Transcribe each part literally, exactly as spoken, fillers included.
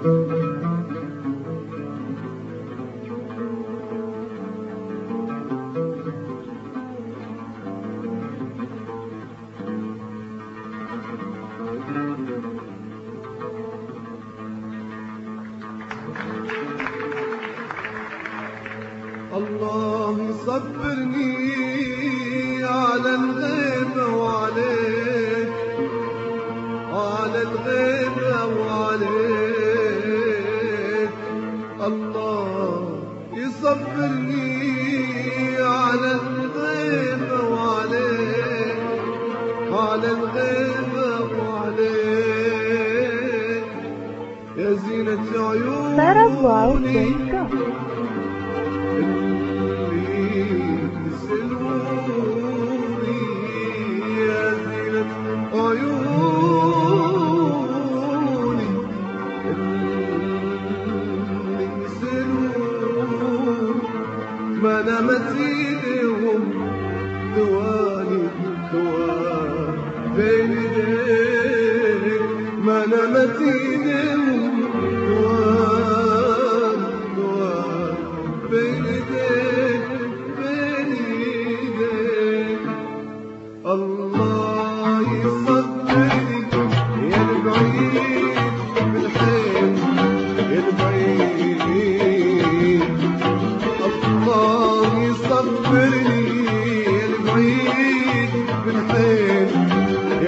الله يصبرني على الغيبة وعليك، على الغيبة وعليك. الله يصبرني على الغيبة وعليك، على الغيبة وعليك. يا زينة عيوني عيوني اللي يسلون ما نامت ايديهم ثواني ثواني بين ايديك، ما نامت ايديهم ثواني ثواني بين ايديك، بين ايديك. الله يصبرني يا البعيد بالحين، يا البعيد. الله يصبرني يا البعيد بالحين، يا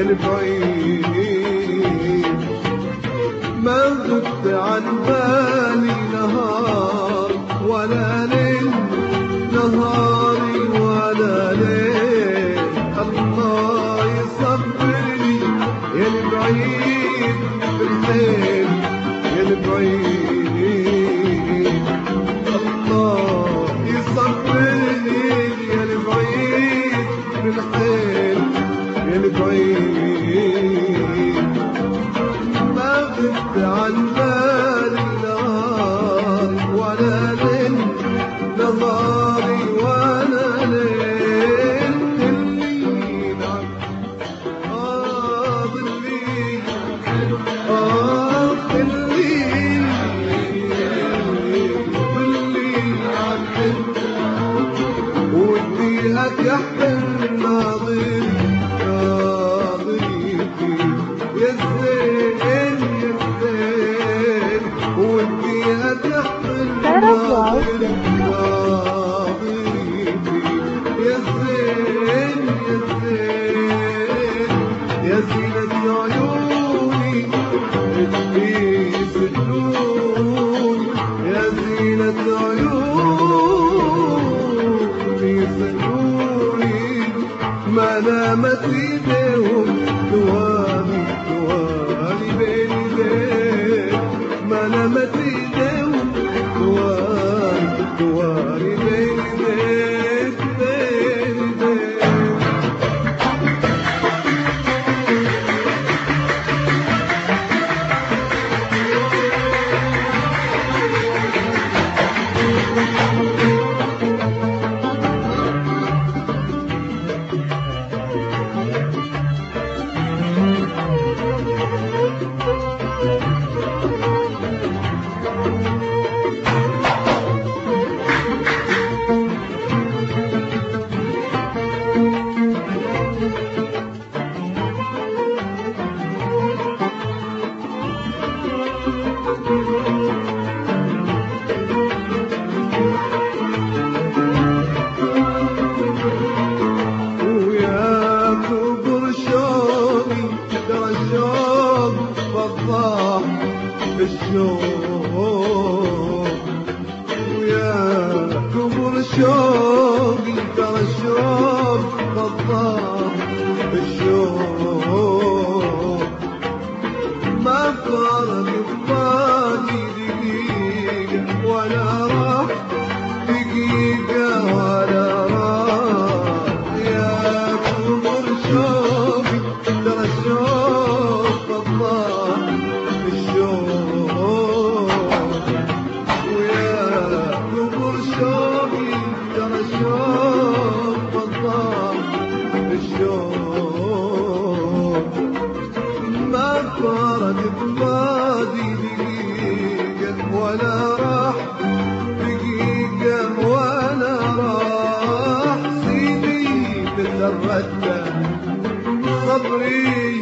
البعيد. ما غبت عن بالي نهار ولا ليل، نهاري ولا ليل. الله يصبرني يا البعيد بالحيل، يا البعيد. الله يصبرني يا البعيد بالحيل، يا البعيد. ما غبت عن بالي نهار ولا ليل، نهاري ولا ليل. يحمل ناظري ناظريتي يا الزين يا الزين، ودي تحمل ناظري ناظريتي يا الزين يا الزين. يا زينة عيوني اللي يسلوني، يا زينة عيوني يسلوني ما نامت ايديهم ثواني ثواني بين ايديك، ما نامت ايديهم ثواني ثواني بين ايديك، بين ايديك. الشوق ويا كبر شوقي، ترى الشوق بطاح الشوق. ما فرق ببالي دقيقة ولا راح، دقيقة ولا راح. يا كبر شوقي ترى الشوق بطاح الشوق، ويا كبر شوقي ترى الشوق بطاح جردة صبري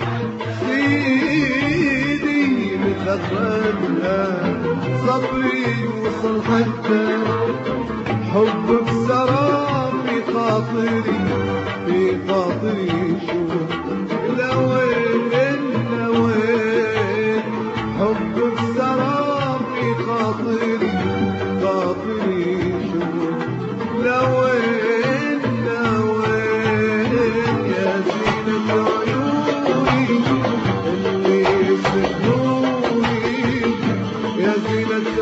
سيدي مخردة صبري وصل حتى حبك سراب في خاطري في خاطري شوف لوين لوين حبك سراب في خاطري خاطري شوف لوين لوين يا زينة عيوني اللي يسحروني يا زينة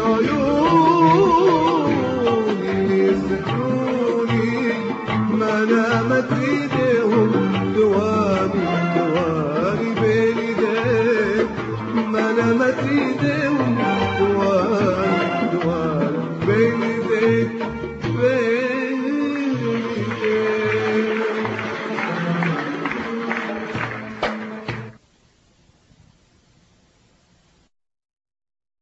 عيوني اللي يسحروني ما نامت ايديهم دواني دواني بين ايديك ما نامت ايديهم دواني